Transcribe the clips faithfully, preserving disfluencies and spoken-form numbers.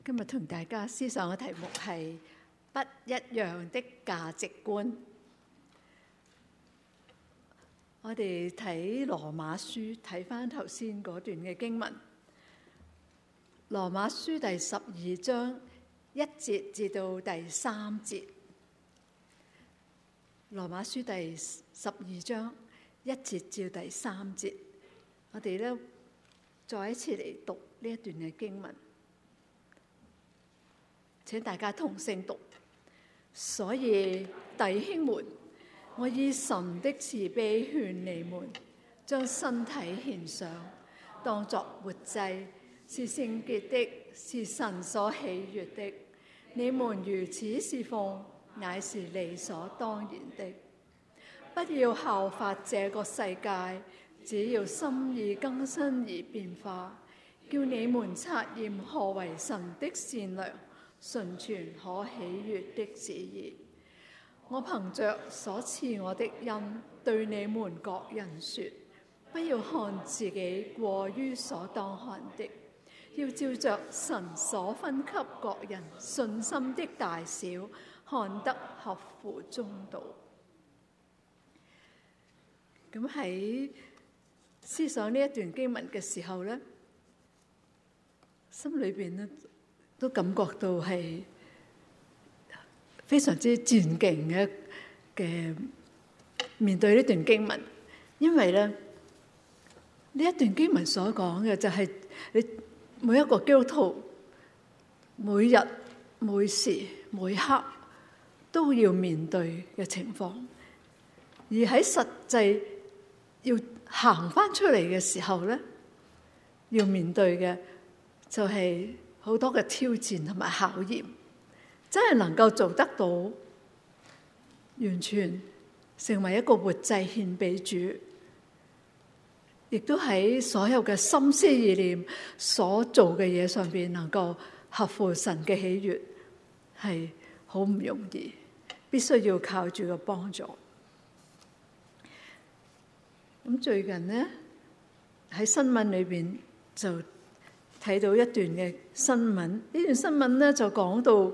今日同大家思想嘅題目係不一樣的價值觀。我哋睇羅馬書，睇翻頭先嗰段嘅經文。羅馬書第十二章一節至到第三節。羅馬書第十二章一節至到第三節，我哋咧再一次嚟讀呢一段嘅經文。請大家同聲讀。所以弟兄們，我以神的慈悲勸你們，將身體獻上，當作活祭，是聖潔的，是神所喜悅的。你們如此侍奉，乃是理所當然的。不要效法這個世界，只要心意更新而變化，叫你們察驗何為神的善良、純全、可喜悅的旨意。我憑着所賜我的恩，對你們各人說：不要看自己過於所當看的，要照着神所分給各人信心的大小，看得合乎中道。咁喺思想呢一段經文嘅時候咧，心裏邊咧都感覺到係非常之戰兢嘅嘅面對呢段經文，因為咧呢一段經文所講嘅就係你每一個基督徒每日每時每刻都要面對嘅情況，而喺實際要行翻出嚟嘅時候咧，要面對嘅就係好多嘅挑戰同埋考驗，真係能夠做得到，完全成為一個活祭獻俾主，亦都喺所有嘅心思意念所做嘅嘢上邊能夠合乎神嘅喜悅，係好唔容易，必須要靠住個幫助。咁最近呢，喺新聞裏邊就睇到一段嘅新聞，呢段新聞咧就講到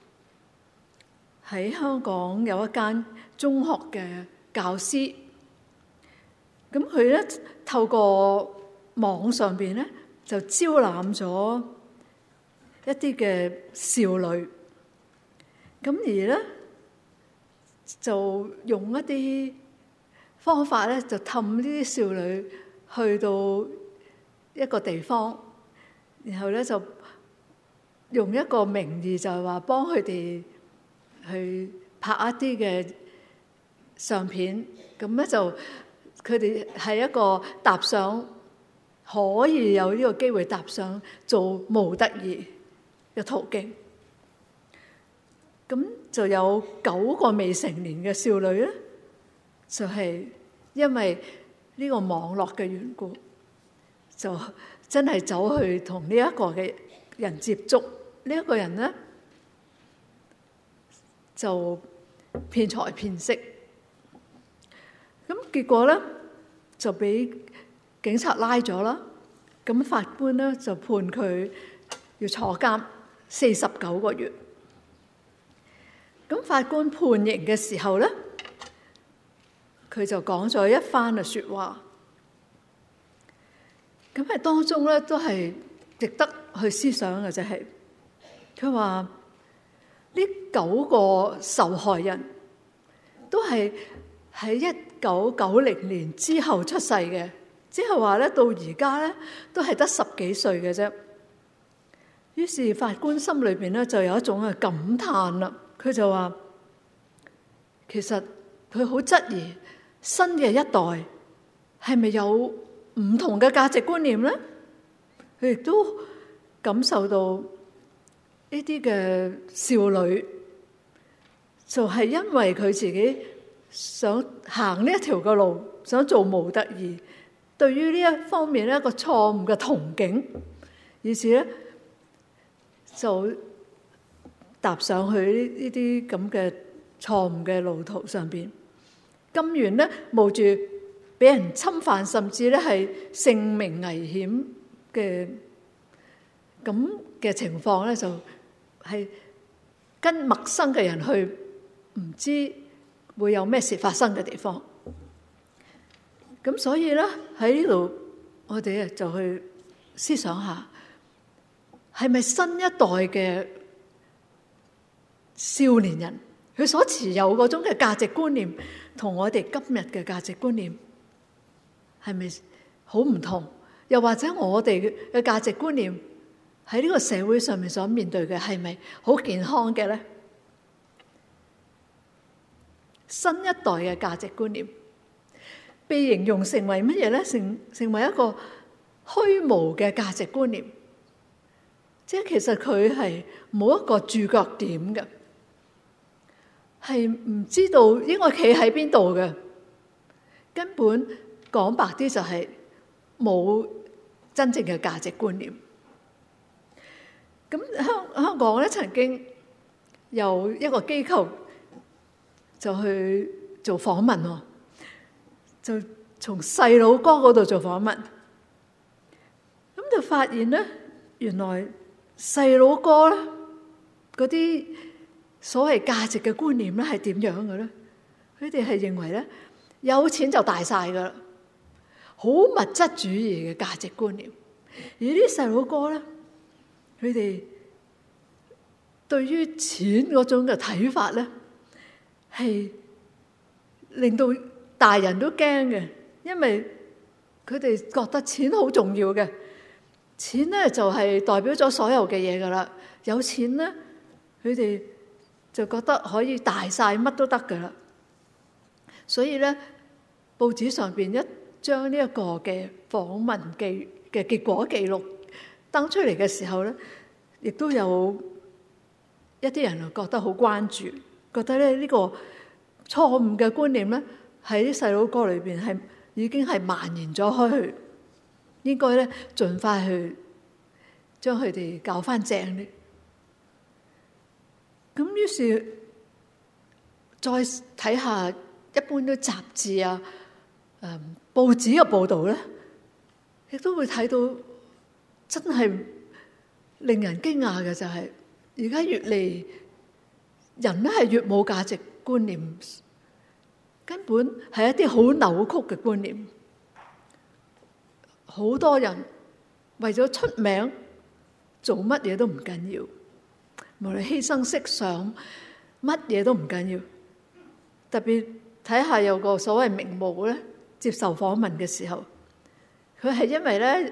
喺香港有一間中學嘅教師，咁佢咧透過網上邊咧就招攬咗一啲嘅少女，咁而咧就用一啲方法咧就氹呢啲少女去到一個地方，然後咧就用一個名義就係話幫佢哋去拍一啲嘅相片，咁咧就佢哋係一個踏上可以有呢個機會踏上做模特兒嘅途徑。咁就有九個未成年嘅少女咧，就係因為呢個網絡嘅緣故，就真係走去同呢一個嘅人接觸。呢一個人咧就騙財騙色，咁結果咧就俾警察拉咗啦。咁法官咧就判佢要坐監四十九個月。咁法官判刑嘅時候咧，佢就講咗一番嘅說話，咁喺當中咧都係值得去思想嘅，就係佢話呢九個受害人都係喺一九九零年之後出世嘅，即係話咧到而家咧都係得十幾歲嘅啫。於是法官心裏邊咧就有一種嘅感嘆啦，佢就話其實佢好質疑新嘅一代係咪有唔同嘅價值觀念咧？佢亦都感受到呢啲嘅少女就係因為佢自己想行呢一條嘅路，想做模特兒，對於呢一方面一個錯誤嘅憧憬，於是咧就踏上去呢啲咁嘅錯誤嘅路途上邊，甘願咧冒住俾人侵犯，甚至咧係性命危險嘅咁嘅情況咧，就係跟陌生嘅人去，唔知會有咩事發生嘅地方。咁所以咧，喺呢度，我哋啊就去思想下，係咪新一代嘅少年人佢所持有嗰種嘅價值觀念，同我哋今日嘅價值觀念係咪好唔同？又或者我哋嘅價值觀念喺呢個社會上面所面對嘅係咪好健康嘅咧？新一代嘅價值觀念被形容成為乜嘢咧？成成為一個虛無嘅價值觀念，即係其實佢係冇一個駐腳點嘅，係唔知道應該企喺邊度嘅，根本講白啲就係冇真正嘅價值觀念。咁香香港咧，曾經有一個機構就去做訪問喎，就從細佬哥嗰度做訪問，咁就發現咧，原來細佬哥咧嗰啲所謂價值嘅觀念咧係點樣嘅咧？佢哋係認為咧，有錢就大晒噶啦，好物質主義嘅價值觀念。而啲細佬哥咧，佢哋對於錢嗰種嘅睇法咧，係令到大人都驚嘅，因為佢哋覺得錢好重要嘅，錢咧就係代表咗所有嘅嘢噶啦。有錢咧，佢哋就覺得可以大晒乜都得噶啦。所以咧，報紙上邊一將呢一個嘅訪問記嘅結果記錄登出嚟嘅時候咧，亦都有一啲人就覺得好關注，覺得咧呢個錯誤嘅觀念咧喺啲細佬哥裏邊係已經係蔓延咗開去，應該咧盡快去將佢哋教翻正啲。咁於是再睇下一般啲雜誌啊、誒報紙嘅報導咧，亦都會睇到真係令人驚訝嘅就係，而家越嚟人咧係越冇價值觀念，根本係一啲好扭曲嘅觀念。好多人為咗出名，做乜嘢都唔緊要，無論犧牲色相，乜嘢都唔緊要。特別睇下有個所謂名模咧，接受訪問嘅時候，佢係因為咧，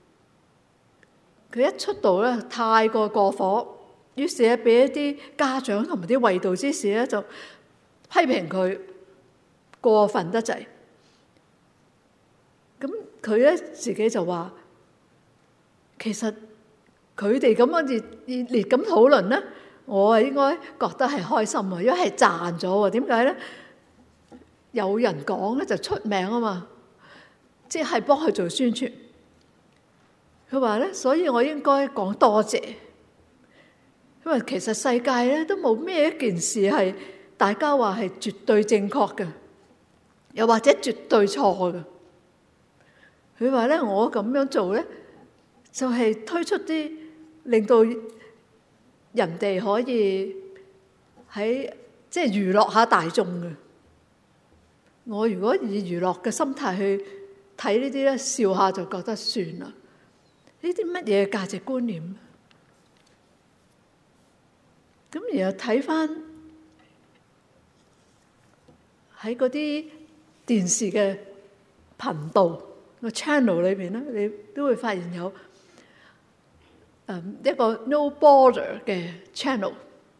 佢一出道咧太過過火，於是咧俾一啲家長同埋啲衛道之士咧就批評佢過分得滯。咁佢咧自己就話，其實佢哋咁樣熱熱烈咁討論咧，我係應該覺得係開心啊，因為係賺咗喎。點解咧？有人講咧就出名啊嘛，即係幫佢做宣傳。佢話咧，所以我應該講多謝，因為其實世界咧都冇咩一件事係大家話係絕對正確嘅，又或者絕對錯嘅。佢話咧，我咁樣做咧，就係推出啲令到人哋可以喺即係娛樂下大眾嘅。我如果以娛樂嘅心態去睇呢啲咧，笑下就覺得算啦。呢啲乜嘢價值觀念？咁然後睇翻喺嗰啲電視嘅頻道個 channel 裏邊咧，你都會發現有誒一個 No Border 嘅 channel。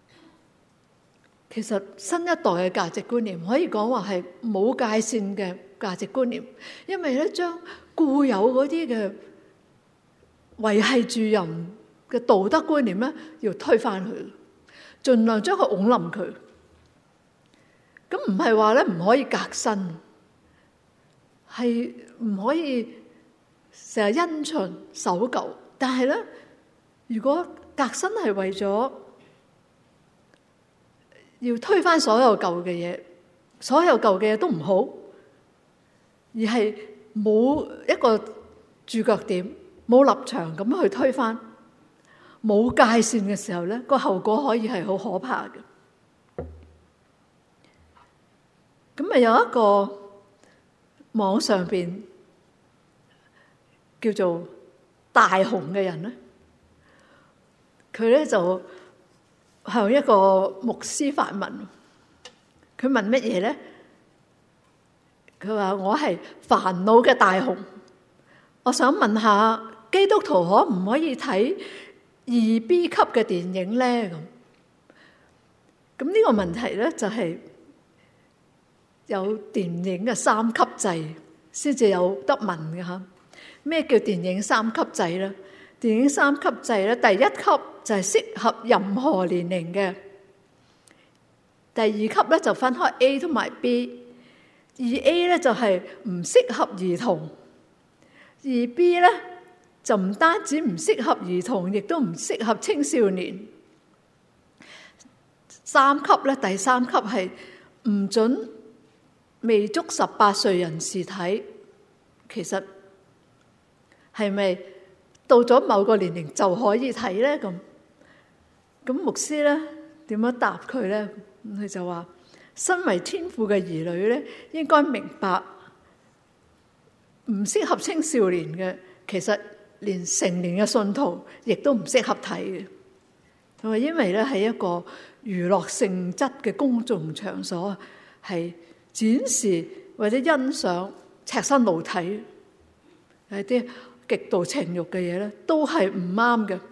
其實新一代嘅價值觀念可以講話係冇界線嘅價值觀念，因為咧將固有嗰啲嘅維繫住人嘅道德觀念咧，要推翻去，盡量將佢拱冧佢。咁唔係話咧唔可以革新，係唔可以成日因循守舊。但係咧，如果革新係為咗要推翻所有舊嘅嘢，所有舊嘅嘢都唔好，而係冇一個駐腳點，冇立場咁去推翻， 冇界線嘅時候咧，個後果可以係好可怕嘅。咁啊有一個網上邊叫做大雄嘅人咧，佢咧就向一個牧師發問，佢問乜嘢咧？佢話我係煩惱嘅大雄，我想問下基督徒可唔可以睇二 B 級嘅電影咧？咁咁呢個問題咧就係有電影嘅三級制先至有得問嘅吓。咩叫電影三級制咧？電影三級制咧，第一級就係適合任何年齡嘅，第二級咧就分開 A 同埋 B， 二 A 咧就係唔適合兒童，二 B 咧就唔單止唔適合兒童，亦都唔適合青少年。三級咧，第三級係唔准未足十八歲人士睇。其實係咪到咗某個年齡就可以睇咧？咁咁牧師咧點樣答佢咧？佢就話：身為天父嘅兒女咧，應該明白唔適合青少年嘅，其實連成年嘅信徒亦都唔適合睇嘅。佢話因為咧係一個娛樂性質嘅公眾場所，係展示或者欣賞赤身露體，係啲極度情慾嘅嘢咧，都係唔啱嘅。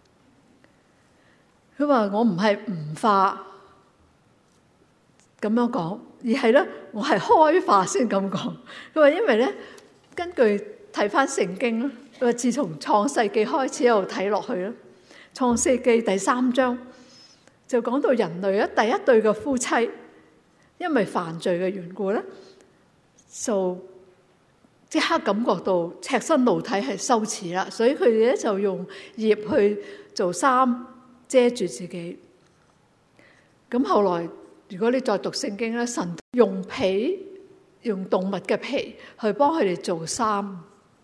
佢話我唔係唔化咁樣講，而係咧我係開化先咁講。佢話因為咧根據睇翻聖經啦，佢話自從創世記開始一路睇落去啦，創世記第三章就講到人類咧第一對嘅夫妻因為犯罪嘅緣故咧，就即刻感覺到赤身露體係羞恥啦，所以佢哋咧就用葉去做衫遮住自己。咁後來如果你再讀聖經咧，神用皮用動物嘅皮去幫佢哋做衫。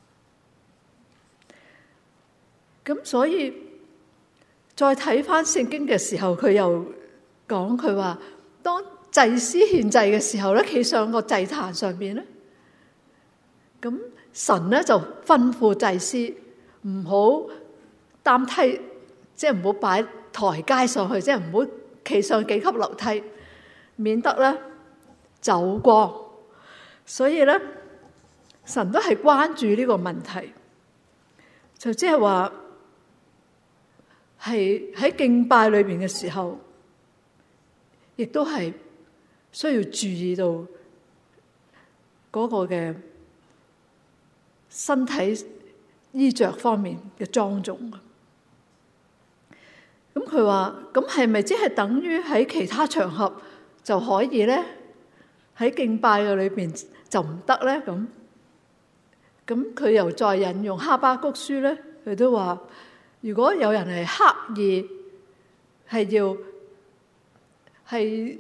咁所以再睇翻聖經嘅時候，佢又講佢話，當祭司獻祭嘅時候咧，企上個祭壇上邊咧，咁神咧就吩咐祭司唔好擔梯，即係唔好擺台階上去，即係唔好企上幾級樓梯，免得咧走光。所以咧，神都係關注呢個問題，就即係話係喺敬拜裏邊嘅時候，亦都係需要注意到嗰個嘅身體衣着方面嘅莊重。咁佢話：咁係咪即係等於喺其他場合就可以咧？喺敬拜嘅裏邊就唔得咧？咁咁佢又再引用哈巴谷書咧，佢都話：如果有人係刻意係要係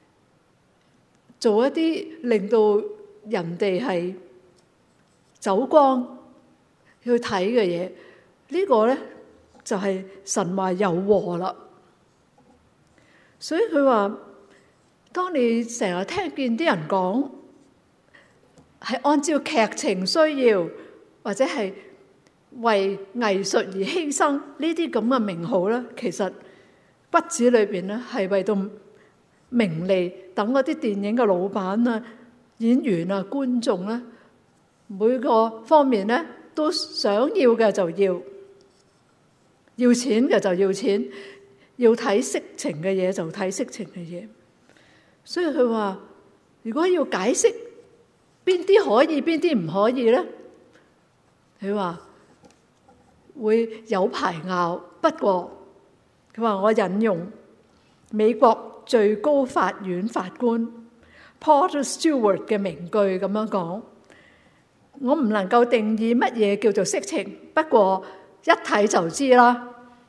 做一啲令到人哋係走光去睇嘅嘢，呢個咧就係神話有禍啦。所以佢話，當你成日聽見啲人講係按照劇情需要，或者係為藝術而犧牲呢啲咁嘅名號咧，其實骨子裏邊咧係為到名利，等嗰啲電影嘅老闆啊、演員啊、觀眾咧，每個方面咧都想要嘅就要，要錢嘅就要錢，要睇色情嘅嘢就睇色情嘅嘢。所以佢話，如果要解釋邊啲可以，邊啲唔可以咧，佢話會有排拗。不過佢話我引用美國最高法院法官 Porter Stewart 嘅名句咁樣講：我唔能夠定義乜嘢叫做色情，不過一睇就知啦。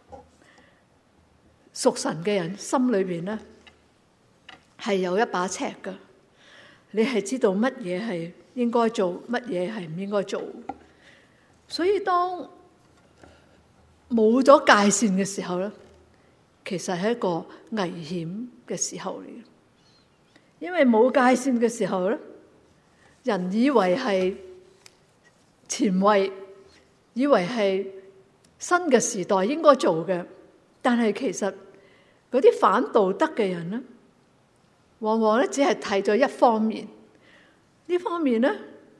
屬神嘅人心裏邊咧係有一把尺噶，你係知道乜嘢係應該做，乜嘢係唔應該做。所以當冇咗界線嘅時候咧，其實係一個危險嘅時候嚟嘅。因為冇界線嘅時候咧，人以為係前衛，以為係新嘅時代應該做嘅，但係其實嗰啲反道德嘅人咧，往往咧只係睇咗一方面。呢方面咧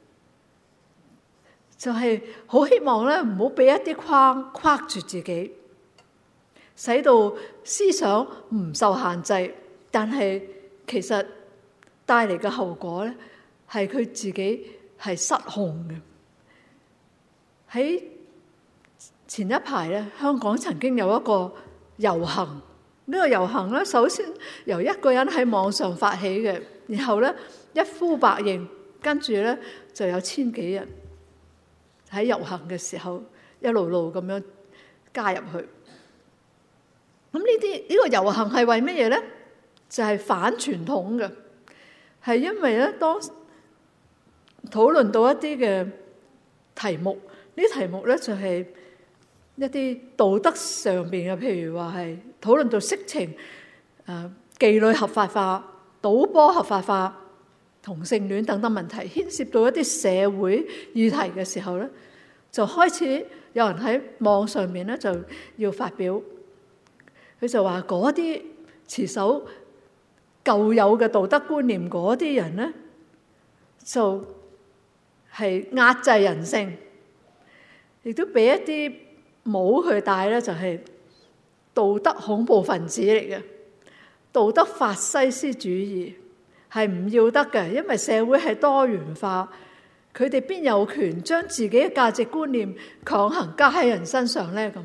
就係好希望咧唔好俾一啲框框住自己，使到思想唔受限制。但係其實帶嚟嘅後果咧，係佢自己係失控嘅。喺前一排咧，香港曾經有一個遊行。呢個遊行咧，首先由一個人喺網上發起嘅，然後咧一呼百應，跟住咧就有千幾人喺遊行嘅時候一路路咁樣加入去。咁呢啲呢個遊行係為乜嘢咧？就係反傳統嘅。係因為咧，當討論到一啲嘅題目，呢啲題目咧就係一啲道德上邊嘅，譬如話係討論到色情、誒妓女合法化、賭波合法化、同性戀等等問題，牽涉到一啲社會議題嘅時候咧，就開始有人喺網上面咧就要發表，佢就話嗰啲持守舊有嘅道德觀念嗰啲人咧，就係壓制人性，亦都俾一啲帽去戴咧，就係道德恐怖分子嚟嘅，道德法西斯主義係唔要得嘅，因為社會係多元化，佢哋邊有權將自己嘅價值觀念強行加喺人身上咧？咁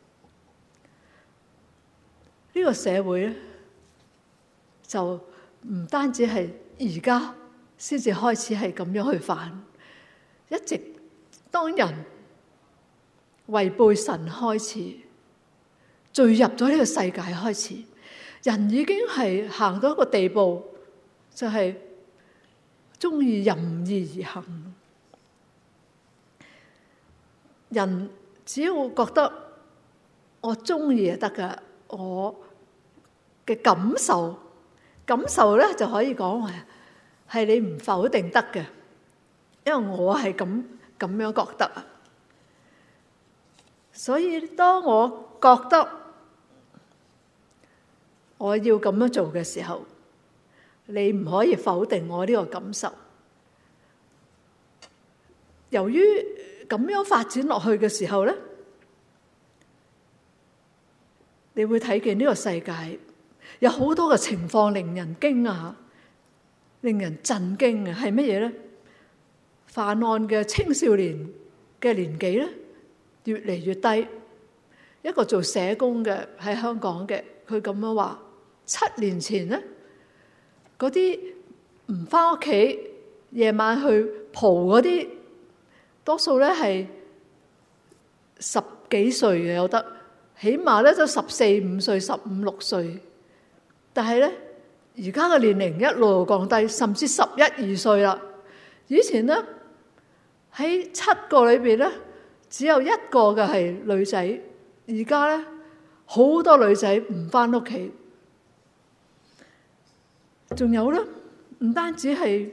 呢個社會咧，就唔單止係而家先至開始係咁樣去犯，一直當人違背神開始，墜入咗呢個世界開始，人已經係行到一個地步，就係中意任意而行。人只要覺得我中意就得噶，我嘅感受。感受咧就可以講話係你唔否定得嘅，因為我係咁咁樣覺得啊。所以當我覺得我要咁樣做嘅時候，你唔可以否定我呢個感受。由於咁樣發展落去嘅時候咧，你會睇見呢個世界有好多嘅情況令人驚訝，令人震驚嘅係乜嘢咧？犯案嘅青少年嘅年紀咧越嚟越低。一個做社工嘅喺香港嘅，佢咁樣話：七年前咧，嗰啲唔返屋企夜晚去蒲嗰啲，多數咧係十幾歲嘅有得，起碼咧都十四五歲、十五六歲。但係咧，而家嘅年齡一路降低，甚至十一二歲啦。以前咧喺七個裏邊咧，只有一個嘅係女仔。而家咧好多女仔唔返屋企，仲有咧唔單止係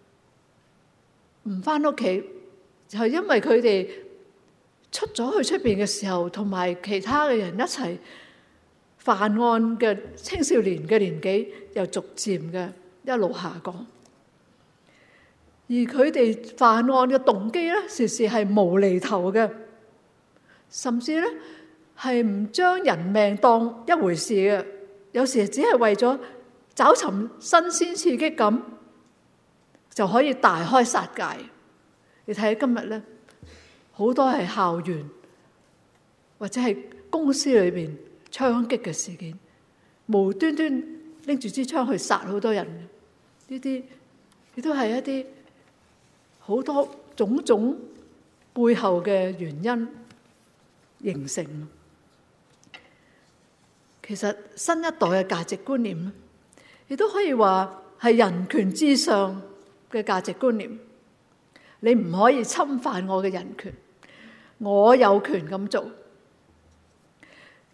唔返屋企，就係因為佢哋出咗去出邊嘅時候，同埋其他嘅人一齊。犯案嘅青少年嘅年紀又逐漸嘅一路下降，而佢哋犯案嘅動機咧，時時係無厘頭嘅，甚至咧係唔將人命當一回事嘅，有時只係為咗找尋新鮮刺激感，就可以大開殺戒。你睇下今日咧，好多係校園或者係公司裏邊槍擊嘅事件，無端端拎住支槍去殺好多人，呢啲亦都係一啲好多種種背後嘅原因形成。其實新一代嘅價值觀念咧，亦都可以話係人權至上嘅價值觀念。你唔可以侵犯我嘅人權，我有權咁做。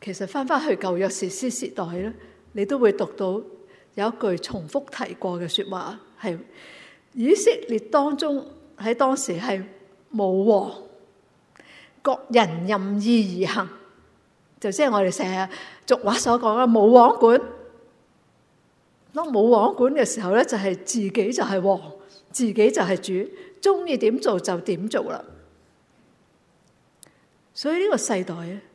其實翻翻去舊約士師時代咧，你都會讀到有一句重複提過嘅說話，係以色列當中喺當時係冇王，各人任意而行，就即係我哋成日俗話所講嘅冇王管。當冇王管嘅時候咧，就係自己就係王，自己就係主，中意點做就點做啦。所以呢個世代咧，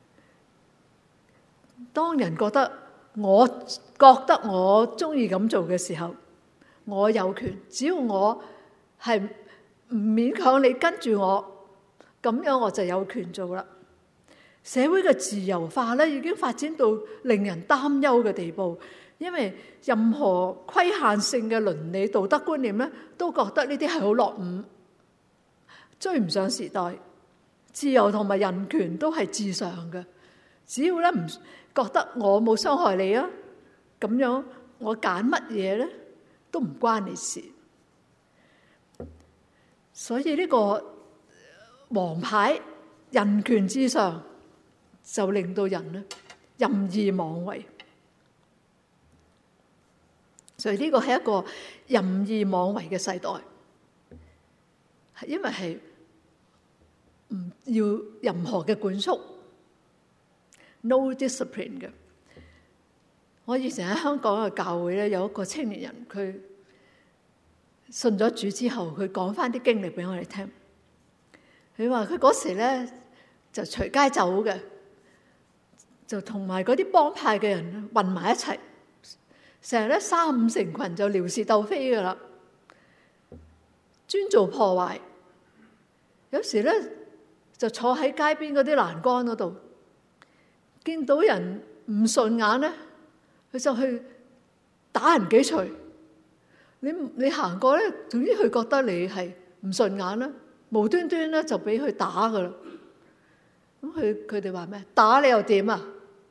當人覺得我覺得我中意咁做嘅時候，我有權，只要我係唔勉強你跟住我，咁樣我就有權做啦。社會嘅自由化咧，已經發展到令人擔憂嘅地步，因為任何規限性嘅倫理道德觀念咧，都覺得呢啲係好落伍，追唔上時代。自由同埋人權都係至上嘅，只要咧唔覺得我冇傷害你啊，咁樣我揀乜嘢咧都唔關你事。所以呢個王牌人權至上，就令到人咧任意妄為。所以呢個係一個任意妄為嘅世代，係因為係唔要任何嘅管束 ，no discipline 嘅。我以前喺香港嘅教會咧，有一個青年人，佢信咗主之後，佢講翻啲經歷俾我哋聽。佢話佢嗰時咧就隨街走嘅，就同埋嗰啲幫派嘅人混埋一齊，成日咧三五成群就撩事鬥非噶啦，專做破壞。有時咧就坐喺街邊嗰啲欄杆嗰度，見到人唔順眼咧，佢就去打人幾錘。你你行過咧，總之佢覺得你係唔順眼啦，無端端咧就俾佢打噶啦。咁佢佢哋話咩？打你又點啊？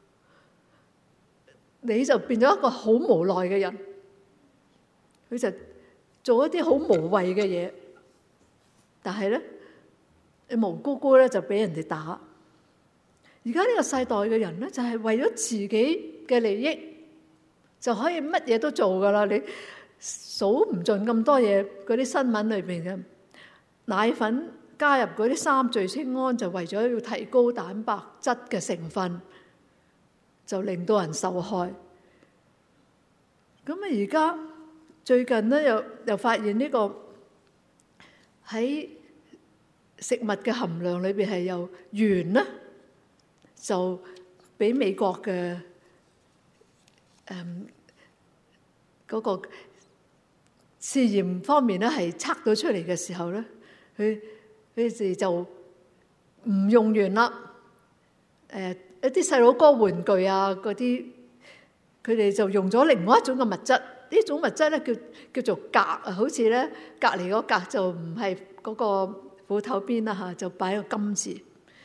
你就變咗一個好無奈嘅人。佢就做一啲好無謂嘅嘢，但係咧，你無辜辜咧就俾人哋打。而家呢個世代嘅人咧，就係為咗自己嘅利益，就可以乜嘢都做噶啦。你數唔盡咁多嘢，嗰啲新聞裏邊嘅奶粉加入嗰啲三聚氰胺，就為咗要提高蛋白質嘅成分，就令到人受害。咁啊，而家最近咧又又發現呢個喺食物嘅含量裏邊係有鉛咧，就俾美國嘅誒嗰個試驗方面咧係測到出嚟嘅時候咧，佢佢哋就唔用鉛啦。誒、呃、一啲細佬哥玩具啊嗰啲，佢哋就用咗另外一種嘅物質。呢種物質咧叫叫做鎘啊，好似咧隔離嗰鎘就唔係嗰個斧頭邊啦嚇，就擺個金字。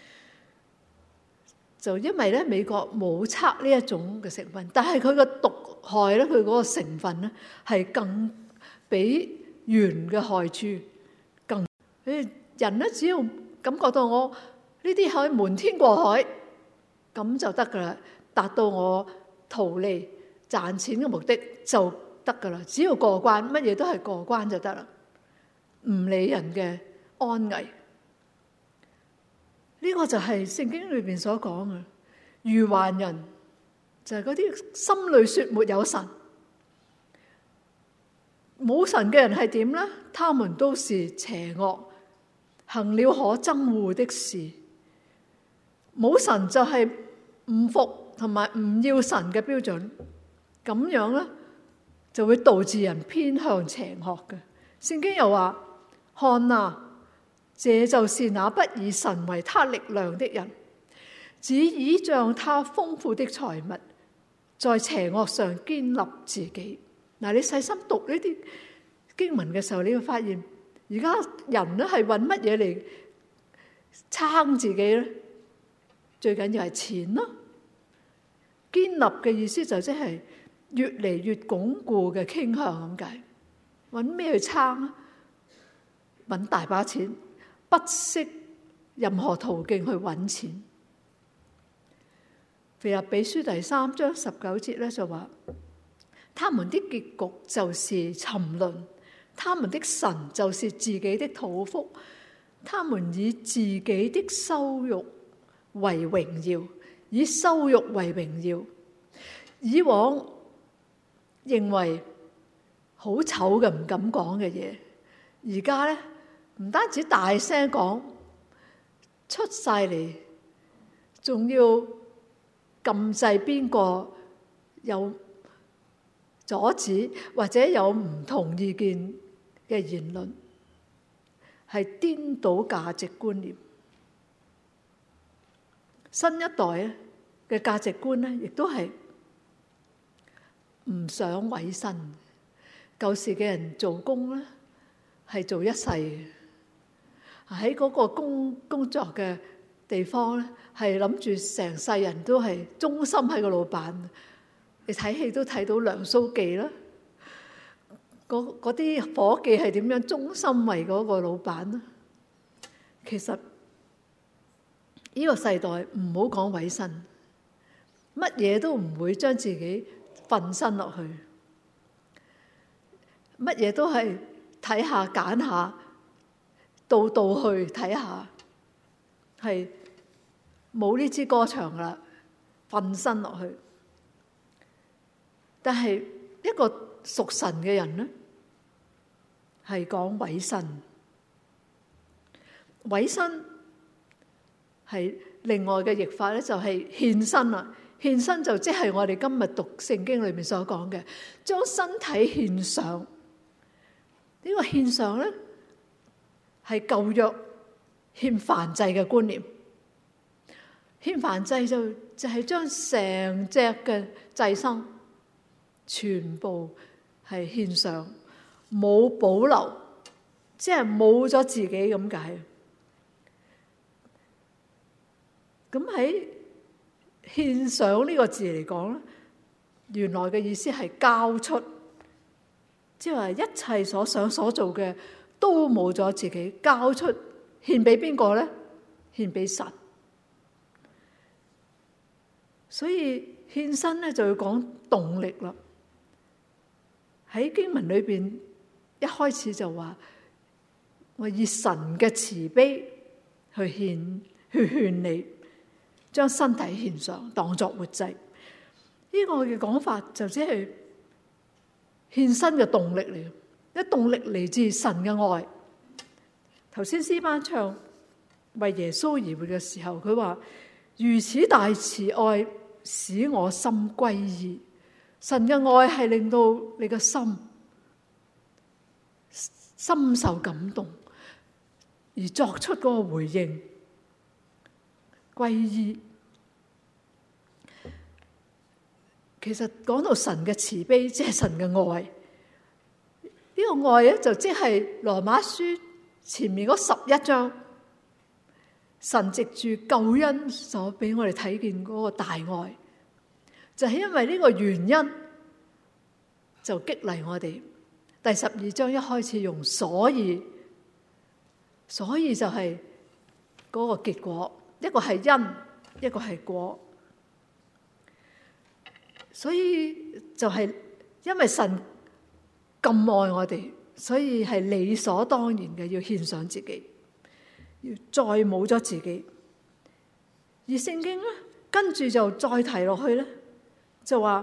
就因為咧美國冇測呢一種嘅成分，但係佢個毒害咧，佢嗰個成分咧係更比鉛嘅害處更。誒人咧只要感覺到我呢啲可以瞞天過海，咁就得噶啦，達到我圖利賺錢嘅目的就得噶啦。只要過關，乜嘢都係過關就得啦，唔理人嘅安危。呢個就係聖經裏邊所講嘅愚頑人，就係嗰啲心裏說沒有神。冇神嘅人係點呢？他們都是邪惡，行了可憎惡的事。冇神就係唔服同埋唔要神嘅標準，咁樣咧就會導致人偏向邪惡嘅。聖經又話：看啊！這就是那不以神為他力量的人，只倚仗他豐富的財物，在邪惡上堅立自己。嗱，你細心讀呢啲經文嘅時候，你會發現，而家人咧係揾乜嘢嚟撐自己咧？最緊要係錢咯。堅立嘅意思就即係越嚟越鞏固嘅傾向咁解。揾咩去撐啊？揾大把錢。不惜任何途徑去揾錢， 腓立比書第三章十九節咧就話：他們的結局就是沉淪，他們的神就是自己的肚腹，他們以自己的羞辱為榮耀，以羞辱為榮耀。以往認為好醜嘅唔敢講嘅嘢，而家咧唔單止大聲講出晒嚟，仲要禁制邊個有阻止或者有唔同意見嘅言論，係顛倒價值觀念。新一代嘅價值觀咧，亦都係唔想委身。舊時嘅人做工咧，係做一世嘅，喺嗰個工工作嘅地方咧，係諗住成世人都係忠心喺個老闆。你睇戲都睇到梁蘇記啦，嗰嗰啲夥計係點樣忠心為嗰個老闆咧？其實呢個世代唔好講委身，乜嘢都唔會將自己瞓身落去，乜嘢都係睇下揀下，到到去睇下，係冇呢支歌唱啦，瞓身落去。但係一個屬神嘅人咧，係講委身，委身係另外嘅譯法咧，就係獻身啦。獻身就即係我哋今日讀聖經裏面所講嘅，將身體獻上。呢個獻上咧，係舊約獻燔祭嘅觀念。獻燔祭就就係將成隻嘅祭牲全部係獻上，冇保留，即係冇咗自己咁解。咁喺獻上呢個字嚟講咧，原來嘅意思係交出，即係話一切所想所做嘅都冇咗自己，交出，獻俾邊個咧？獻俾神。所以獻身咧就要講動力啦。喺經文裏邊一開始就話：我以神嘅慈悲去獻，去勸你將身體獻上，當作活祭。呢、這個嘅講法就只係獻身嘅動力嚟，一動力嚟自神嘅愛。頭先詩班唱為耶穌而活嘅時候，佢話：如此大慈愛使我心歸依。神嘅愛係令到你嘅心深受感動，而作出嗰個回應，歸依。其實講到神嘅慈悲，即係神嘅愛。呢個愛咧就即係羅馬書前面嗰十一章，神藉住救恩所俾我哋睇見嗰個大愛。就係因為呢個原因，就激勵我哋。第十二章一開始用所以，所以就係嗰個結果，一個係因，一個係果。所以就係因為神咁愛我哋，所以係理所當然嘅要獻上自己，要再冇咗自己。而聖經咧，跟住就再提落去咧。就話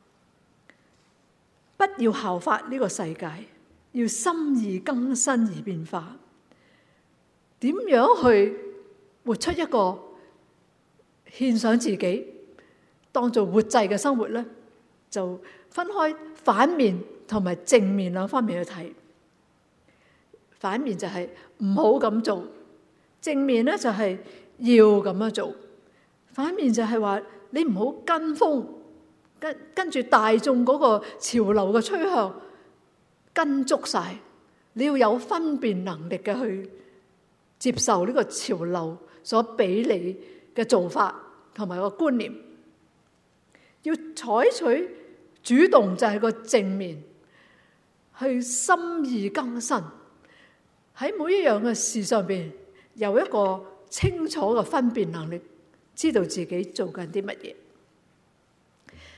不要效法呢個世界，要心意更新而變化。點樣去活出一個獻上自己當做活祭嘅生活咧？就分開反面同埋正面兩方面去睇。反面就係唔好咁做，正面咧就係要咁樣做。反面就係話你唔好跟風。跟跟住大眾嗰個潮流嘅趨向跟足晒，你要有分辨能力嘅去接受呢個潮流所俾你嘅做法同埋個觀念，要採取主動就係個正面，去心意更新，喺每一樣嘅事上邊有一個清楚嘅分辨能力，知道自己做緊啲乜嘢。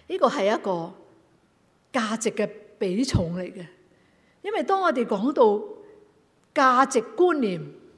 呢個係一個價值嘅比重嚟嘅，因為當我哋講到價值觀念，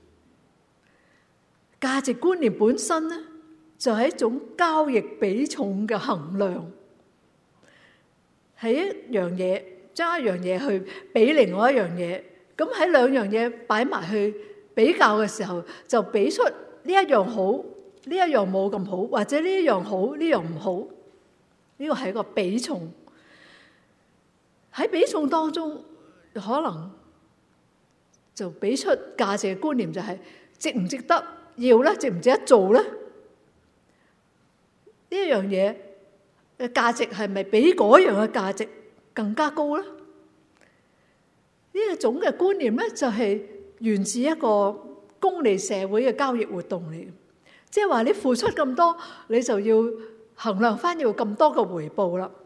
價值觀念本身咧就係一種交易比重嘅衡量，係一樣嘢將一樣嘢去比另外一樣嘢，咁喺兩樣嘢擺埋去比較嘅時候，就比出呢一樣好，呢一樣冇咁好，或者呢一樣好，呢樣唔好。呢個係一個比重。喺比重當中，可能就比出價值嘅觀念，就係值唔值得要咧，值唔值得做咧？呢一樣嘢嘅價值係咪比嗰樣嘅價值更加高咧？呢一種嘅觀念咧，就係源自一個功利社會嘅交易活動嚟嘅，即係話你付出咁多，你就要衡量翻要咁多嘅回報啦。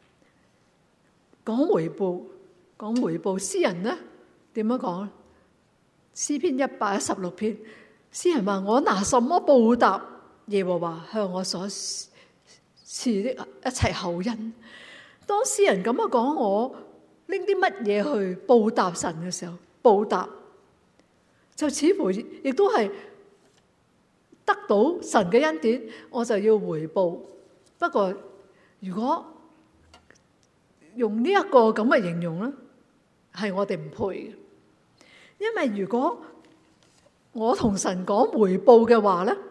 講回報，講回報，詩人咧點樣講咧？詩篇一百一十六篇，詩人話：我拿什麼報答耶和華向我所賜的一切厚恩？當詩人咁樣講，我拎啲乜嘢去報答神嘅時候，報答就似乎亦都係得到神嘅恩典，我就要回報。不過如果用呢一個咁嘅形容咧，係我哋唔配嘅。因為如果我同神講回報嘅話咧，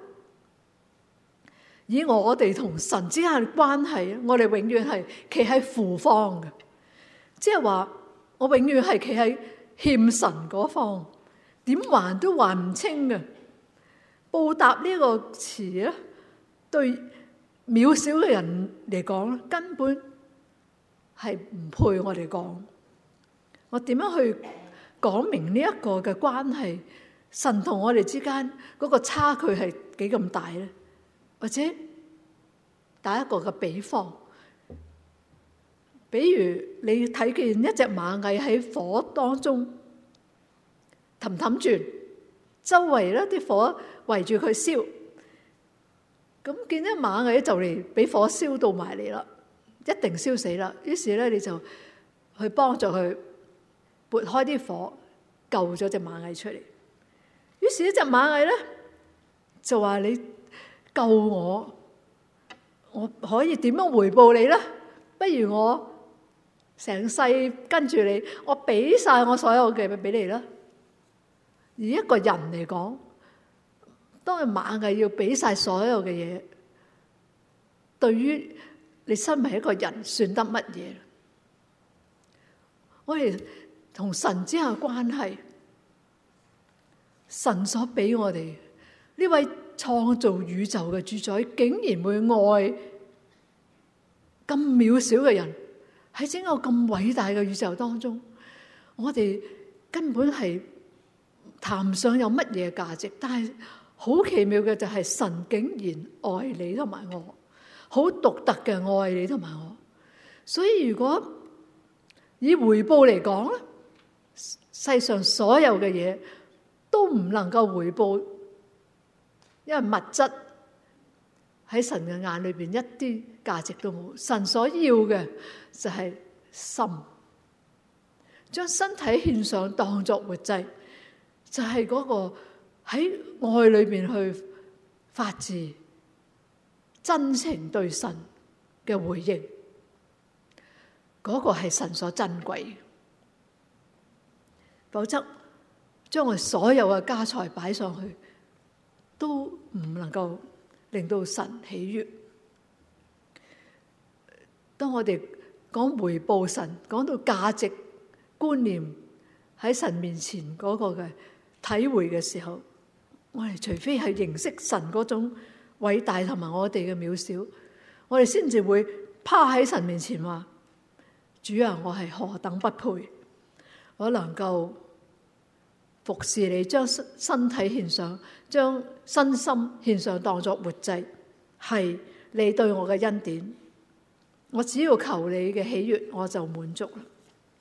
以我哋同神之間嘅關係，我哋永遠係企喺負方嘅，即係話我永遠係企喺欠神嗰方，點還都還唔清嘅。報答呢個詞咧，對渺小嘅人嚟講咧，根本係唔配我哋講。我點樣去講明呢一個嘅關係？神同我哋之間嗰個差距係幾咁大咧？或者打一個嘅比方，比如你睇見一隻螞蟻喺火當中氹氹轉，周圍咧啲火圍住佢燒，咁見到螞蟻就嚟俾火燒到埋嚟啦，一定燒死啦。於是咧你就去幫助佢撥開啲火，救咗隻螞蟻出嚟。於是呢隻螞蟻咧就話：你救我，我可以點樣回報你咧？不如我成世跟住你，我俾晒我所有嘅俾你啦。而一個人嚟講，當係螞蟻要俾晒所有嘅嘢，對於你身為一個人算得乜嘢？我哋同神之間嘅關係，神所俾我哋呢位創造宇宙嘅主宰，竟然會愛咁渺小嘅人，喺整個咁偉大嘅宇宙當中，我哋根本係談唔上有乜嘢價值。但係好奇妙嘅就係神竟然愛你同埋我，好獨特嘅愛你同埋我。所以如果以回報嚟講咧，世上所有嘅嘢都唔能夠回報，因為物質喺神嘅眼裏邊一啲價值都冇。神所要嘅就係心，將身體獻上當作活祭，就係嗰個喺愛裏邊去發自真情對神嘅回應，嗰個係神所珍貴嘅。否則將我所有嘅家財擺上去，都唔能夠令到神喜悅。當我哋講回報神，講到價值觀念喺神面前嗰個嘅體會嘅時候，我哋除非係認識神嗰種偉大同埋我哋嘅渺小，我哋先至會趴喺神面前話：主啊，我係何等不配，我能夠服侍你，將身體獻上，將身心獻上當作活祭，係你對我嘅恩典。我只要求你嘅喜悅，我就滿足啦。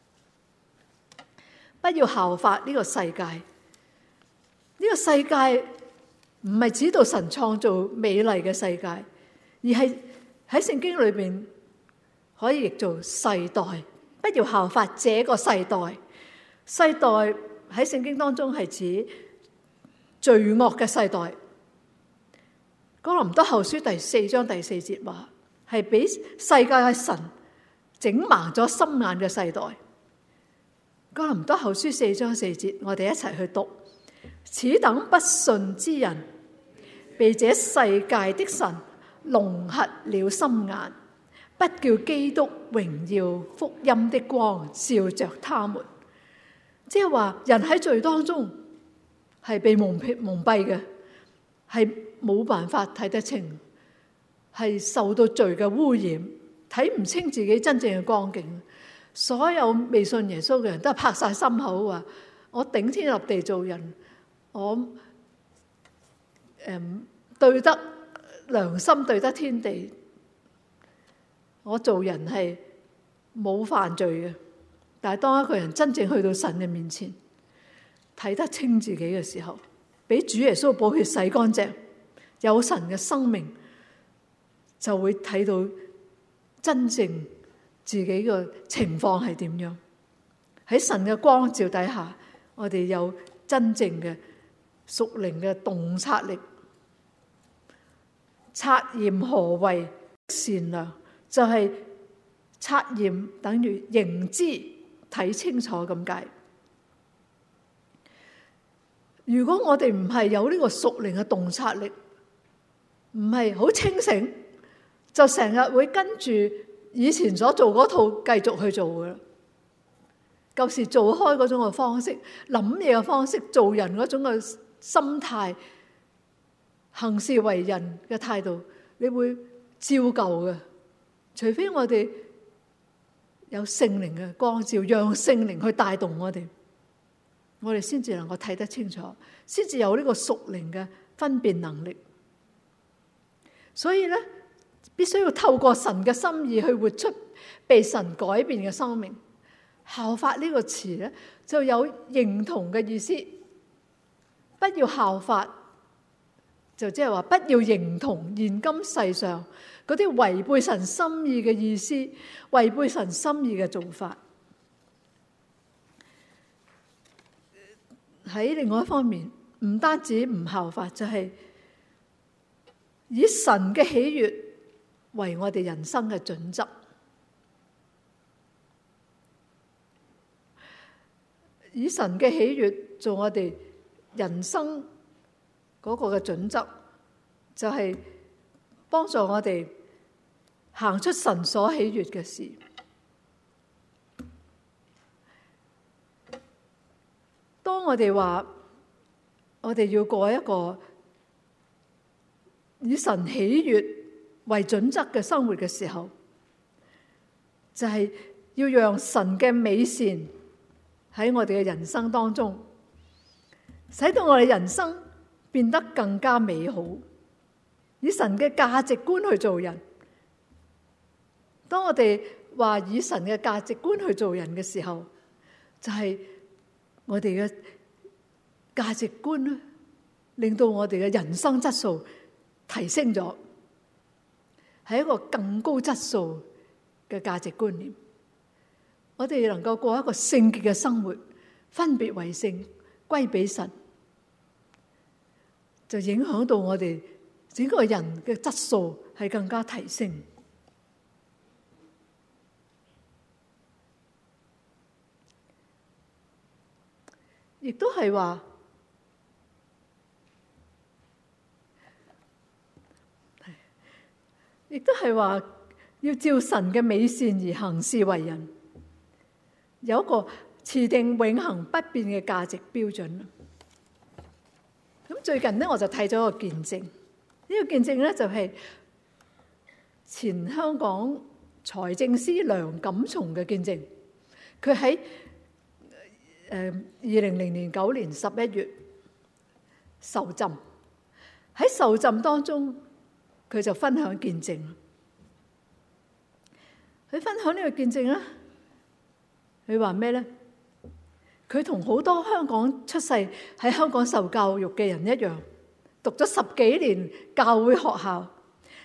不要效法呢個世界，呢個世界唔係指到神創造美麗嘅世界，而係喺聖經裏邊可以譯做世代，不要效法這個世代。世代喺聖經當中係指罪惡嘅世代。哥林多後書第四章第四節話，係俾世界嘅神整盲咗心眼嘅世代。哥林多後書四章四節，我哋一齊去讀：此等不信之人，被這世界的神弄瞎了心眼，不叫基督榮耀福音的光照着他們。即係話人喺罪當中係被蒙蒙蔽嘅，係冇辦法睇得清，係受到罪嘅污染，睇唔清自己真正嘅光景。所有未信耶穌嘅人都係拍晒心口話：我頂天立地做人，我誒、嗯、對得良心，對得天地，我做人係冇犯罪嘅。但係當一個人真正去到神嘅面前，睇得清自己嘅時候，俾主耶穌寶血洗乾淨，有神嘅生命，就會睇到真正自己嘅情況係點樣。喺神嘅光照底下，我哋有真正嘅屬靈嘅洞察力，察驗何為善良，就係、是、察驗等於認知。睇清楚咁解。如果我哋唔係有呢個屬靈嘅洞察力，唔係好清醒，就成日會跟住以前所做嗰套繼續去做嘅。舊時做開嗰種嘅方式，諗嘢嘅方式，做人嗰種嘅心態，行事為人嘅態度，你會照舊嘅。除非我哋有聖靈嘅光照，讓聖靈去帶動我哋，我哋先至能夠睇得清楚，先至有呢個屬靈嘅分辨能力。所以咧，必須要透過神嘅心意去活出被神改變嘅生命。效法呢個詞咧，就有認同嘅意思。不要效法，就即係話不要認同現今世上嗰啲違背神心意嘅意思，違背神心意嘅做法。喺另外一方面，唔單止唔效法，就係以神嘅喜悅為我哋人生嘅準則。以神嘅喜悅做我哋人生嗰個嘅準則，就係幫助我哋行出神所喜悅嘅事。當我哋話我哋要過一個以神喜悅為準則嘅生活嘅時候，就係要讓神嘅美善喺我哋嘅人生當中，使到我哋人生變得更加美好，以神嘅價值觀去做人。當我哋話以神嘅價值觀去做人嘅時候，就係我哋嘅價值觀咧，令到我哋嘅人生質素提升咗，係一個更高質素嘅價值觀念。我哋能夠過一個聖潔嘅生活，分別為聖，歸俾神，就影響到我哋整個人嘅質素係更加提升。亦都係話，亦都係話要照神嘅美善而行事為人，有一個持定永恆不變嘅價值標準。咁最近咧，我就睇咗個見證，呢、這個見證咧就係前香港財政司梁錦松嘅見證。佢喺誒二零零年九年十一月受浸，喺受浸當中，佢就分享見證。佢分享呢個見證咧，佢話咩咧？佢同好多香港出世喺香港受教育嘅人一樣，讀咗十幾年教會學校，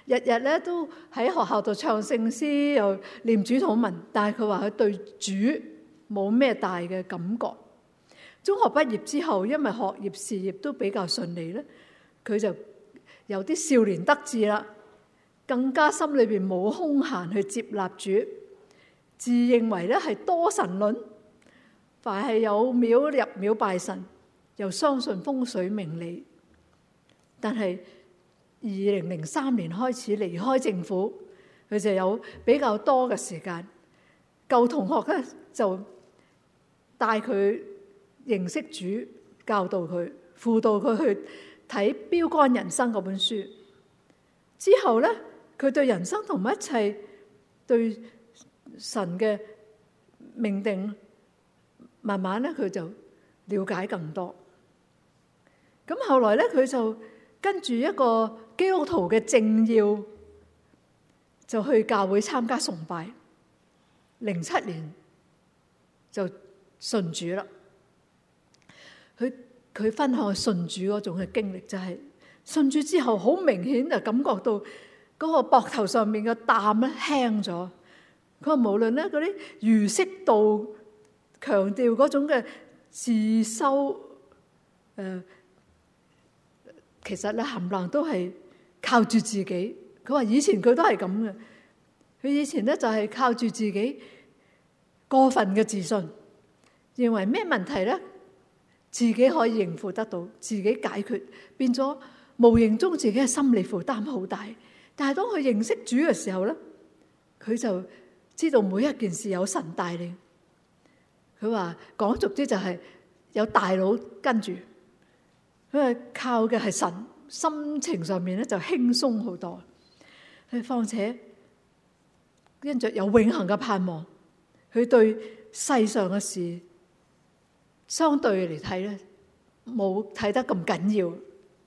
日日咧都喺學校度唱聖詩，又念主禱文，但係佢話佢對主冇咩大嘅感覺。中學畢業之後，因為學業事業都比較順利咧，佢就有啲少年得志啦，更加心裏邊冇空閒去接納主，自認為咧係多神論，凡係有廟入廟拜神，又相信風水命理。但係二零零三年開始離開政府，佢就有比較多嘅時間。舊同學咧就帶佢認識主，教導佢，輔導佢去睇《標竿人生》嗰本書。之後咧，佢對人生同埋一切，對神嘅命定，慢慢咧佢就了解更多。咁後來咧，佢就跟住一個基督徒嘅政要，就去教會參加崇拜。零七年就信主啦。佢佢分享信主嗰種嘅經歷，就係信主之後，好明顯就感覺到嗰個膊頭上面嘅擔咧輕咗。佢話無論咧嗰啲儒釋道強調嗰種嘅自修，誒、呃，其實咧冚唪唥都係靠住自己。佢話以前佢都係咁嘅，佢以前咧就係靠住自己過分嘅自信，認為咩問題咧自己可以應付得到，自己解決，變咗無形中自己嘅心理負擔好大。但係當佢認識主嘅時候咧，佢就知道每一件事有神帶領。佢話講俗啲就係有大佬跟住，佢話靠嘅係神，心情上面咧就輕鬆好多。佢況且因着有永恆嘅盼望，佢對世上嘅事相對嚟睇咧冇睇得咁緊要。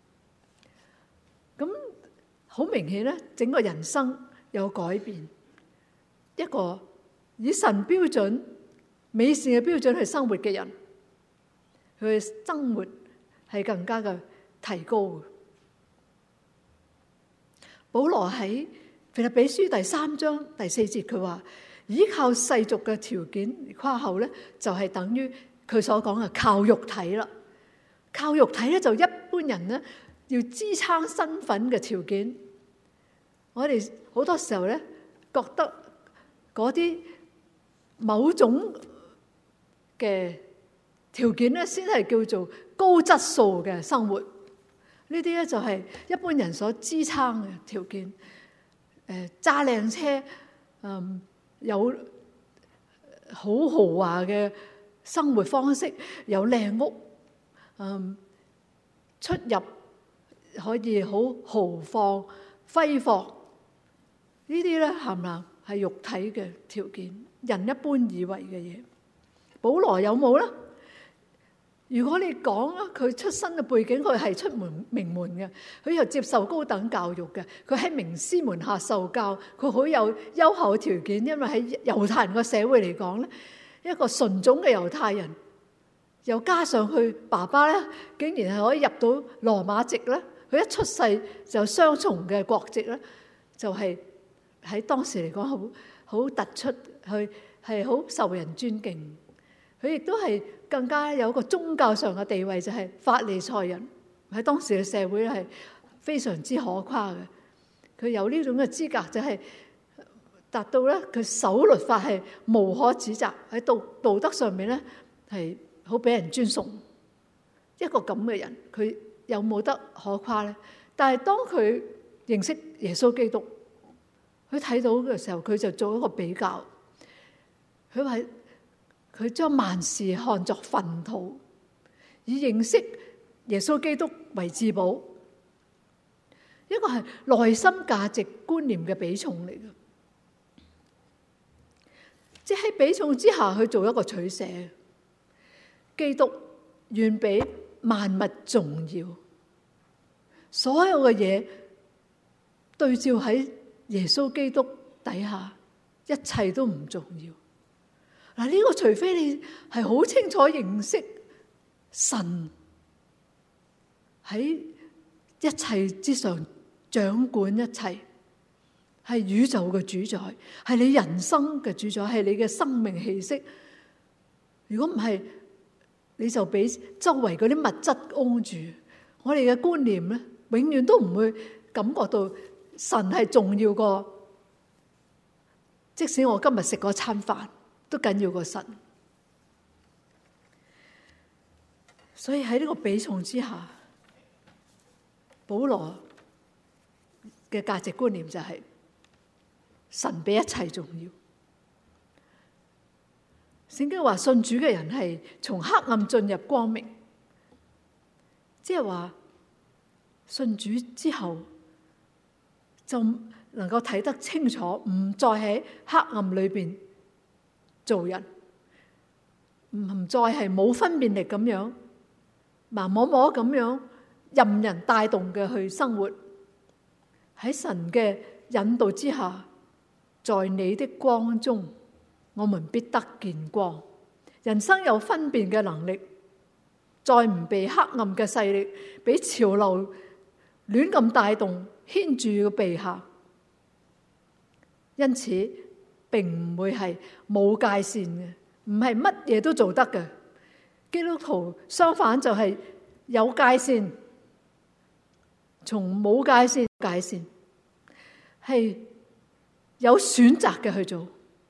咁好明顯咧，整個人生有改變。一個以神標準、美善嘅標準去生活嘅人，佢嘅生活係更加嘅提高。保羅喺腓立比書第三章第四節，佢話依靠世俗嘅條件嚟誇口咧，就係等於佢所講嘅靠肉體啦。靠肉體咧，就一般人咧要支撐身份嘅條件。我哋好多時候咧覺得嗰啲某種嘅條件咧，先係叫做高質素嘅生活。呢啲咧就係一般人所支撐嘅條件。誒，揸靚車，嗯，有好豪華嘅生活方式，有靚屋，嗯，出入可以好豪放揮霍。呢啲咧冚唪唥係肉體嘅條件，人一般以為嘅嘢。保羅有冇咧？如果你講啊，佢出身嘅背景，佢係出門名門嘅，佢又接受高等教育嘅，佢喺名師門下受教，佢好有優厚嘅條件。因為喺猶太人個社會嚟講咧，一個純種嘅猶太人，又加上佢爸爸咧，竟然係可以入到羅馬籍咧，佢一出世就雙重嘅國籍咧，就係、是、喺當時嚟講好好突出，佢係好受人尊敬。佢亦都係更加有一個宗教上嘅地位，就係法利賽人喺當時嘅社會咧係非常之可誇嘅。佢有呢種嘅資格，就係達到咧佢守律法係無可指責，喺道道德上面咧係好俾人尊崇。一個咁嘅人，佢有冇得可誇咧？但係當佢認識耶穌基督，佢睇到嘅時候，佢就做一個比較。佢話佢將萬事看作糞土，以認識耶穌基督為至寶。一個係內心價值觀念嘅比重嚟嘅，即係喺比重之下去做一個取捨。基督遠比萬物重要，所有嘅嘢對照喺耶穌基督底下，一切都唔重要。嗱，呢個除非你係好清楚認識神喺一切之上掌管一切， 係宇宙嘅主宰，係你人生嘅主宰，係你嘅生命氣息。如果唔係，你就俾周圍嗰啲物質擁住。我哋嘅觀念咧，永遠都唔會感覺到神係重要過，即使我今日食嗰餐飯都緊要過神。所以喺呢個比重之下，保羅嘅價值觀念就係神比一切重要。聖經話信主嘅人係從黑暗進入光明，即係話信主之後就能夠睇得清楚，唔再喺黑暗裏邊做人，唔再係冇分辨力咁樣盲摸摸咁樣任人帶動嘅去生活。喺神嘅引導之下，在你的光中，我們必得見光。人生有分辨嘅能力，再唔被黑暗嘅勢力、俾潮流亂咁帶動牽住個鼻下，因此並唔會係冇界線嘅，唔係乜嘢都做得嘅。基督徒相反就係有界線，從冇界線界線，係有選擇嘅去做。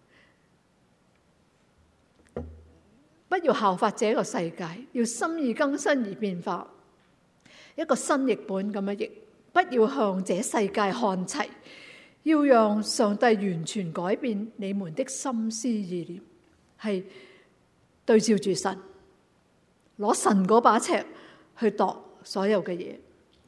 不要效法這個世界，要心意更新而變化。一個新譯本咁樣譯，不要向這世界看齊，要讓上帝完全改變你們的心思意念，係對照住神，攞神嗰把尺去度所有嘅嘢。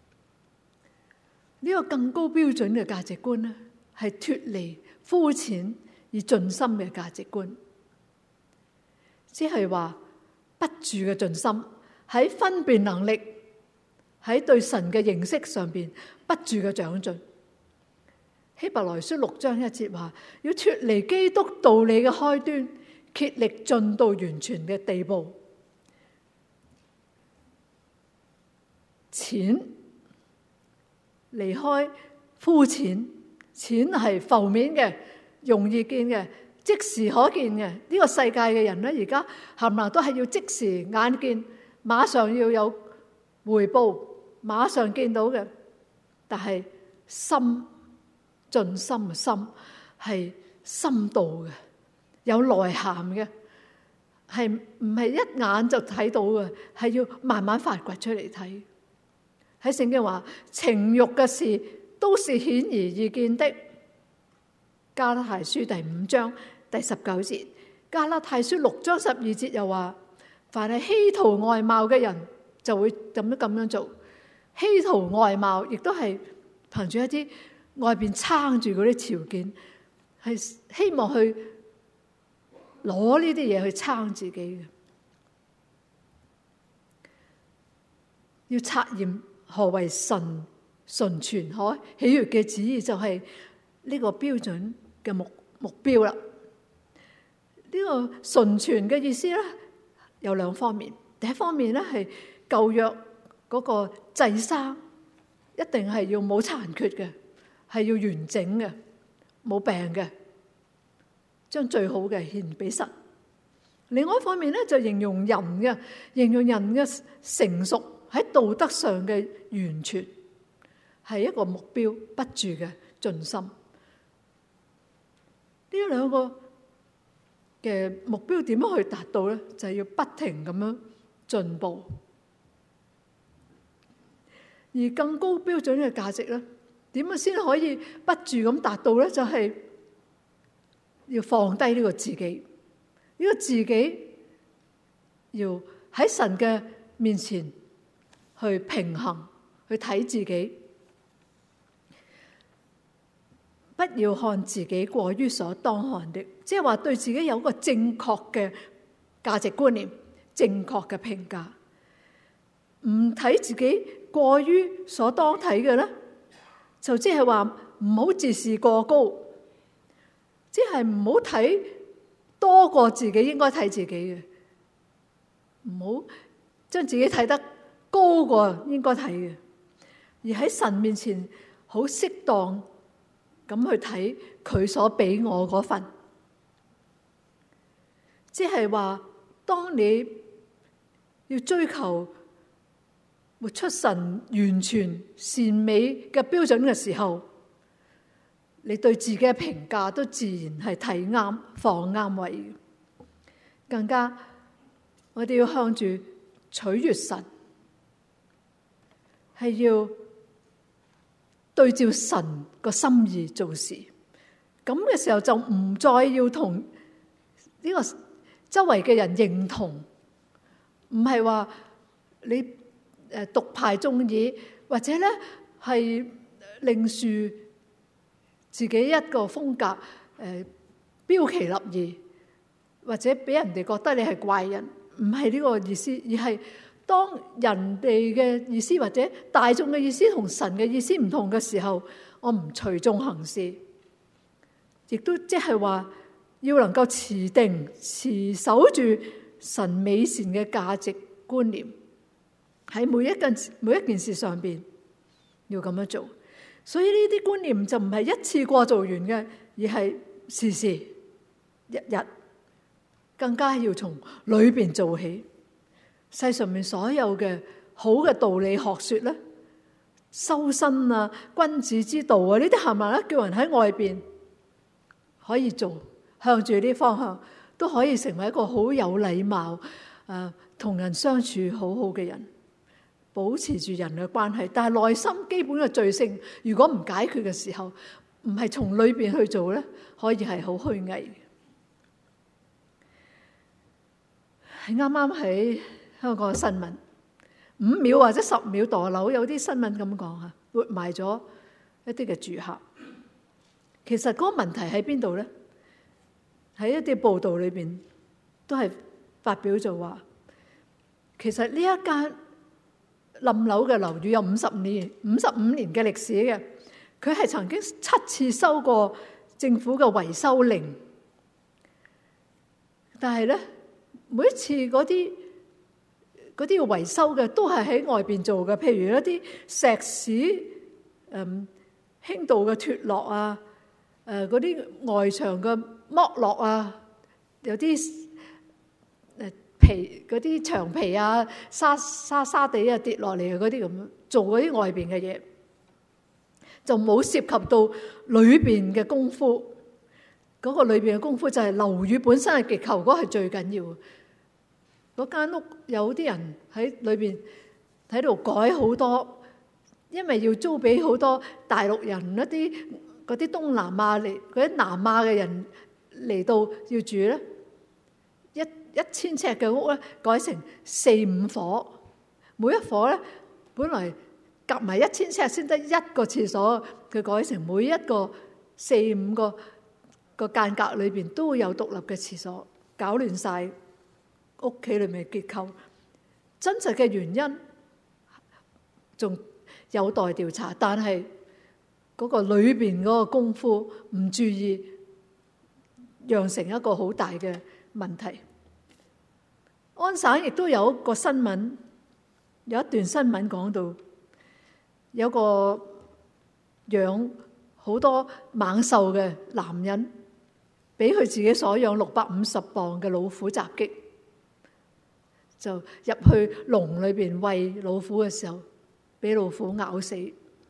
呢個更高標準嘅價值觀呢，係脫離膚淺而盡心嘅價值觀。即係話不住嘅盡心，喺分辨能力，喺對神嘅認識上邊不住嘅長進。希伯來書六章一節話，要脫離基督道理嘅開端，竭力進到完全嘅地步。淺離開膚淺，淺係浮面嘅，容易見嘅，即時可見嘅。呢個世界嘅人咧，而家冚唪唥都係要即時眼見，馬上要有回報，馬上見到嘅。但係心盡心嘅心係深度嘅，有內涵嘅，係唔係一眼就睇到嘅，係要慢慢發掘出嚟睇。喺聖經話，情欲嘅事都是顯而易見的。加拉太書第五章第十九節，加拉太書六章十二節又話，凡係希圖外貌嘅人就會咁樣咁樣做。希圖外貌亦都係憑住一啲外邊撐住嗰啲條件，係希望去攞呢啲嘢去撐自己嘅。要察驗何為神純全可喜悅嘅旨意，就係呢個標準嘅目目標啦。呢個純全嘅意思咧有兩方面。第一方面咧係舊約嗰個祭牲一定係要冇殘缺嘅，係要完整嘅，冇病嘅，將最好嘅獻俾神。另外一方面咧就形容人嘅，形容人嘅成熟喺道德上嘅完全，係一個目標，不住嘅盡心。呢兩個嘅目標點樣去達到咧？就係要不停咁樣進步。而更高標準嘅價值咧，點樣先可以不住咁達到咧？就係要放低呢個自己，呢個自己要喺神嘅面前去平衡，去睇自己。不要看自己過於所當看的，即係話對自己有個正確嘅價值觀念、正確嘅評價。唔睇自己過於所當睇嘅咧，就即係話唔好自視過高，即係唔好睇多過自己應該睇自己嘅，唔好將自己睇得高過應該睇嘅，而喺神面前好適當咁去睇佢所俾我嗰份。即係話，當你要追求活出神完全善美嘅標準嘅時候，你對自己嘅評價都自然係睇啱放啱位。更加我哋要向住取悅神，係要對照神個心意做事。咁嘅時候就唔再要同呢個周圍嘅人認同，唔係話你誒獨排眾議，或者咧係另樹自己一個風格，誒標奇立異，或者俾人哋覺得你係怪人，唔係呢個意思，而係當人哋嘅意思或者大眾嘅意思同神嘅意思唔同嘅時候，我唔隨眾行事，亦都即係話要能夠持定持守住神美善嘅價值觀念，喺每一件每一件事上邊要咁樣做。所以呢啲觀念就唔係一次過做完嘅，而係時時日日，更加要從裏邊做起。世上面所有嘅好嘅道理學說咧，修身啊、君子之道啊，呢啲係咪咧叫人喺外邊可以做，向住呢方向都可以成為一個好有禮貌、誒同人相處好好嘅人，保持住人嘅關係。但係內心基本嘅罪性，如果唔解決嘅時候，唔係從裏邊去做咧，可以係好虛偽。係啱啱喺香港嘅新聞，五秒或者十秒墮樓，有啲新聞咁講吓，活埋咗一啲嘅住客。其實嗰個問題喺邊度咧？喺一啲報道裏邊都係發表就話，其實呢一間冧樓嘅樓宇有五十年、五十五年嘅歷史嘅，佢係曾經七次收過政府嘅維修令，但係咧每一次嗰啲嗰啲要維修嘅都係喺外邊做嘅，譬如一啲石屎、嗯輕度嘅脫落啊，誒嗰啲外牆嘅剝落啊，有啲誒皮嗰啲牆皮啊、沙沙沙地啊跌落嚟啊，嗰啲咁做嗰啲外邊嘅嘢，就冇涉及到裏邊嘅功夫。嗰個裏邊嘅功夫就係樓宇本身嘅結構，嗰個係最緊要。嗰間屋有啲人喺裏邊喺度改好多，因為要租俾好多大陸人，一啲嗰啲東南亞嚟嗰啲南亞嘅人嚟到要住咧，一一千尺嘅屋咧改成四五伙，每一伙咧本來夾埋一千尺先得一個廁所，佢改成每一個四五個個間隔裏邊都會有獨立嘅廁所，搞亂晒屋企裏面嘅結構。真實嘅原因仲有待調查，但係嗰個裏邊嗰個功夫唔注意，釀成一個好大嘅問題。安省亦都有一個新聞，有一段新聞講到，有個養好多猛獸嘅男人，俾佢自己所養六百五十磅嘅老虎襲擊，就入去籠裏邊餵老虎嘅時候，俾老虎咬死。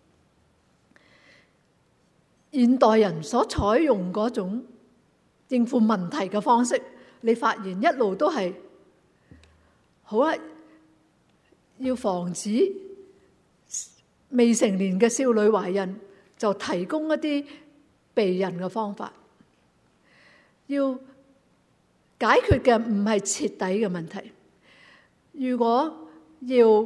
現代人所採用嗰種應付問題嘅方式，你發現一路都係好啦，要防止未成年嘅少女懷孕，就提供一啲避孕嘅方法。要解決嘅唔係徹底嘅問題。如果要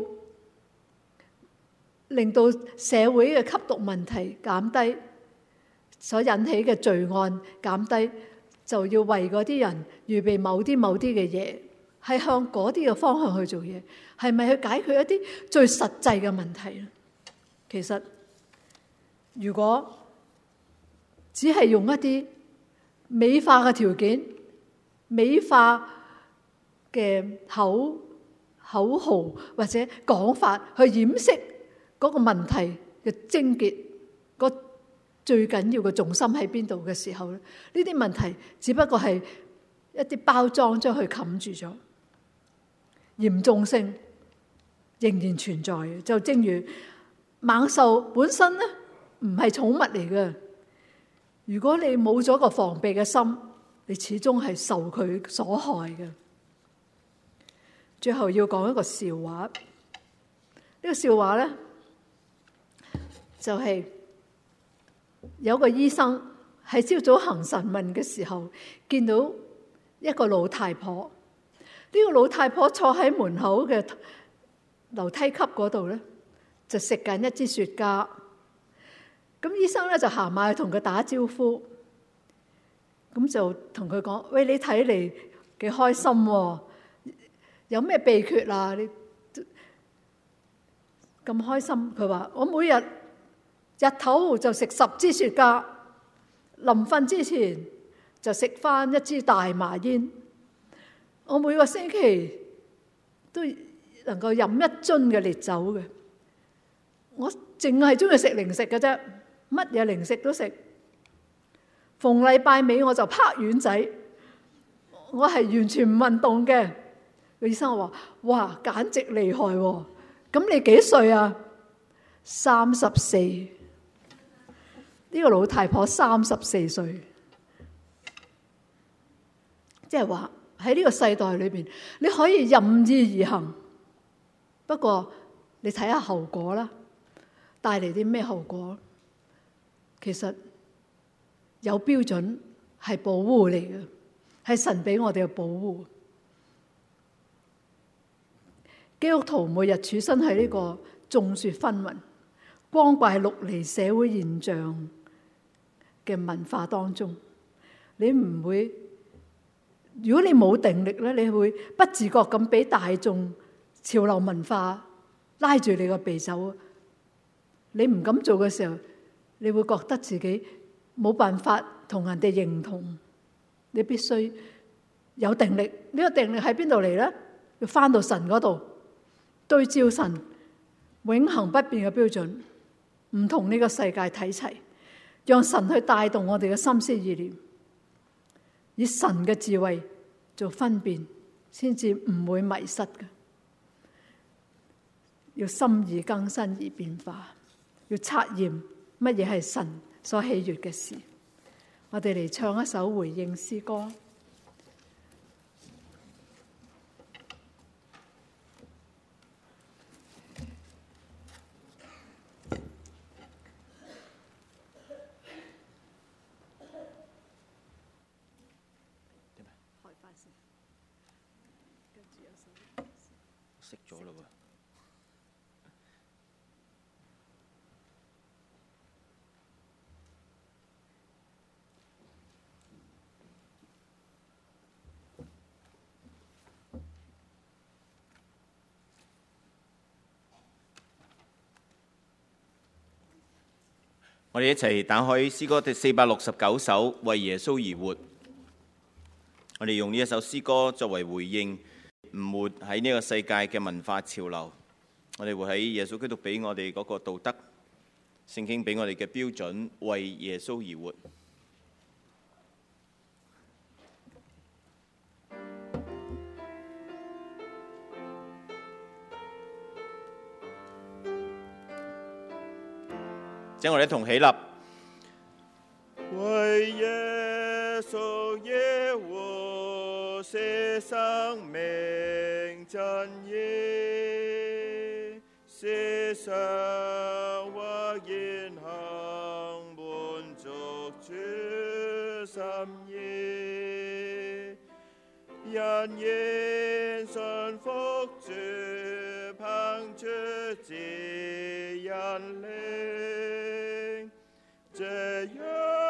令到社會嘅吸毒問題減低，所引起嘅罪案減低，就要為嗰啲人預備某啲某啲嘅嘢，係向嗰啲嘅方向去做嘢，係咪去解決一啲最實際嘅問題咧？其實如果只係用一啲美化嘅條件、美化嘅口口號或者講法去掩飾嗰個問題嘅症結，個最緊要嘅重心喺邊度嘅時候咧，呢啲問題只不過係一啲包裝將佢冚住咗，嚴重性仍然存在嘅。就正如猛獸本身咧唔係寵物嚟嘅，如果你冇咗個防備嘅心，你始終係受佢所害嘅。最後要講一個笑話，呢個笑話咧就係有個醫生喺朝早行神問嘅時候，見到一個老太婆。呢個老太婆坐喺門口嘅樓梯級嗰度咧，就食緊一支雪茄。咁醫生咧就行埋去同佢打招呼，咁就同佢講：喂，你睇嚟幾開心喎，有咩秘訣啊？你咁開心？佢話：我每日日頭就食十支雪茄，臨瞓之前就食翻一支大麻煙。我每個星期都能夠飲一樽嘅烈酒嘅。我淨係中意食零食嘅啫，乜嘢零食都食。逢禮拜尾我就拍丸仔，我係完全唔運動嘅。個醫生話：哇，簡直厲害喎！咁你幾歲啊？三十四。呢個老太婆三十四歲，即係話喺呢個世代裏邊，你可以任意而行，不過你睇下後果啦，帶嚟啲咩後果？其實有標準係保護嚟嘅，係神俾我哋嘅保護。基督徒每日處身喺呢個眾說紛紜、光怪陸離社會現象嘅文化當中，你唔會，如果你冇定力咧，你會不自覺咁俾大眾潮流文化拉住你個鼻走。你唔敢做嘅時候，你會覺得自己冇辦法同人哋認同。你必須有定力，呢個定力喺邊度嚟咧？要翻到神嗰度，對照神永恆不變嘅標準，唔同呢個世界睇齊，讓神去帶動我哋嘅心思意念，以神嘅智慧做分辨，先至唔會迷失嘅。要心意更新而變化，要測驗乜嘢係神所喜悅嘅事。我哋嚟唱一首回應詩歌。 熄咗啦喎！我哋一齊打開詩歌第四百六十九首《為耶穌而活》。我哋用呢一首詩歌作為回應，唔活喺呢個世界嘅文化潮流，我哋活喺耶穌基督俾我哋嗰個道德，聖經俾我哋嘅標準，為耶穌而活。請我哋一同起立， 為耶穌而活，是生命真義，是生活言行，滿足主心意，人言信服主，憑主指引領，這樣